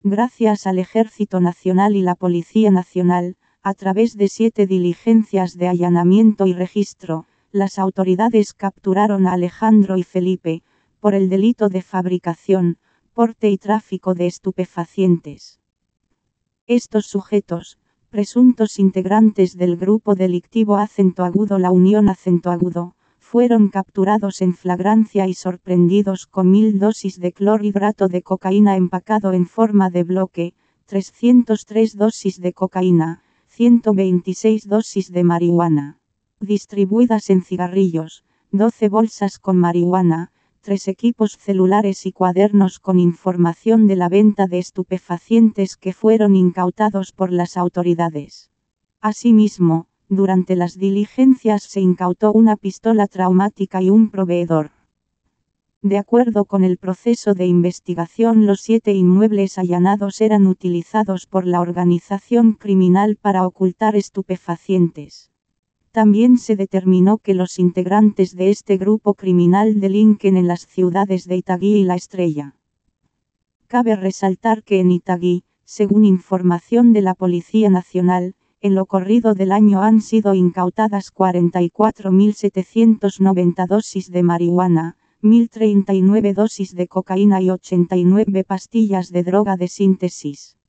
Gracias al Ejército Nacional y la Policía Nacional, a través de 7 diligencias de allanamiento y registro, las autoridades capturaron a Alejandro y Felipe, por el delito de fabricación, porte y tráfico de estupefacientes. Estos sujetos, presuntos integrantes del grupo delictivo acento agudo La Unión acento agudo, fueron capturados en flagrancia y sorprendidos con 1000 dosis de clorhidrato de cocaína empacado en forma de bloque, 303 dosis de cocaína, 126 dosis de marihuana, distribuidas en cigarrillos, 12 bolsas con marihuana, 3 equipos celulares y cuadernos con información de la venta de estupefacientes que fueron incautados por las autoridades. Asimismo, durante las diligencias se incautó una pistola traumática y un proveedor. De acuerdo con el proceso de investigación, los 7 inmuebles allanados eran utilizados por la organización criminal para ocultar estupefacientes. También se determinó que los integrantes de este grupo criminal delinquen en las ciudades de Itagüí y La Estrella. Cabe resaltar que en Itagüí, según información de la Policía Nacional, en lo corrido del año han sido incautadas 44.790 dosis de marihuana, 1039 dosis de cocaína y 89 pastillas de droga de síntesis.